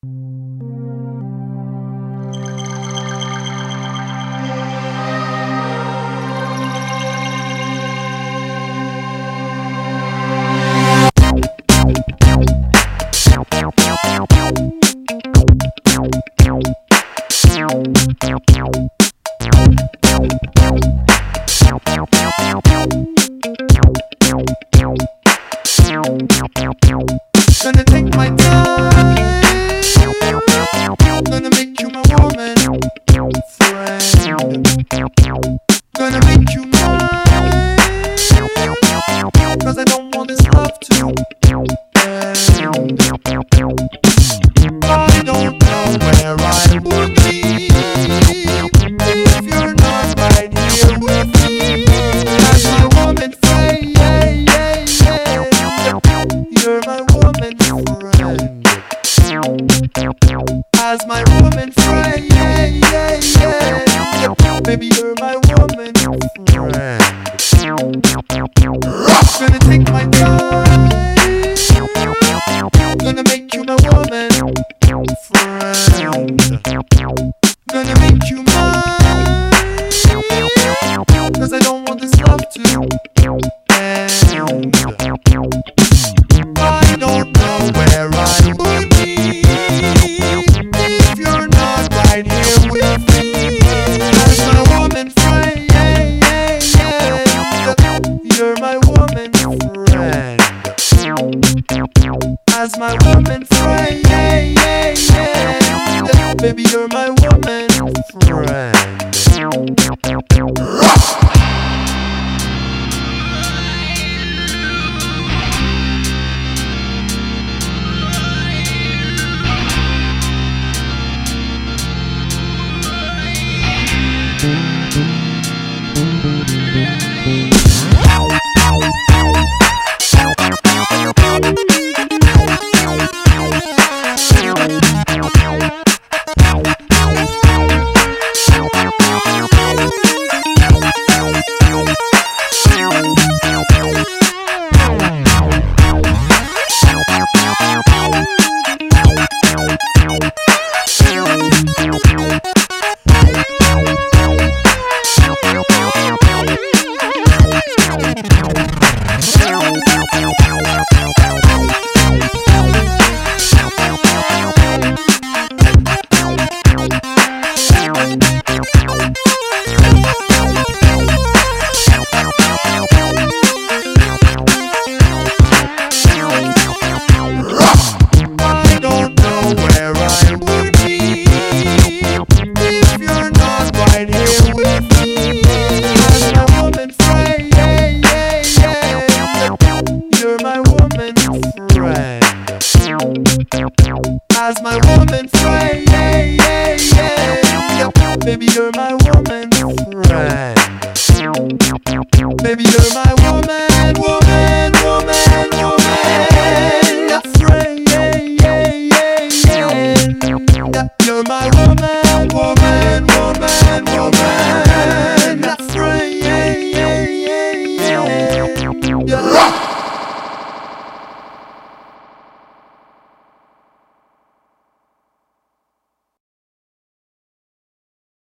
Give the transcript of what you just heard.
Gonna take my time. Gonna make you my woman friend. Gonna make you mine, 'cause I don't want this love to end. I don't know where I would be if you're not right here with me. As my woman friend, you're my woman friend. As my woman friend, baby, you're my woman friend. Gonna take my time. Gonna make you my woman friend. Gonna make you mine, 'cause I don't want this love to end. I don't know where I would be if you're not right here with me. As my woman friend, you're my woman friend. As my woman friend, baby, you're my woman friend. As my woman friend, baby, you're my woman friend. Baby, you're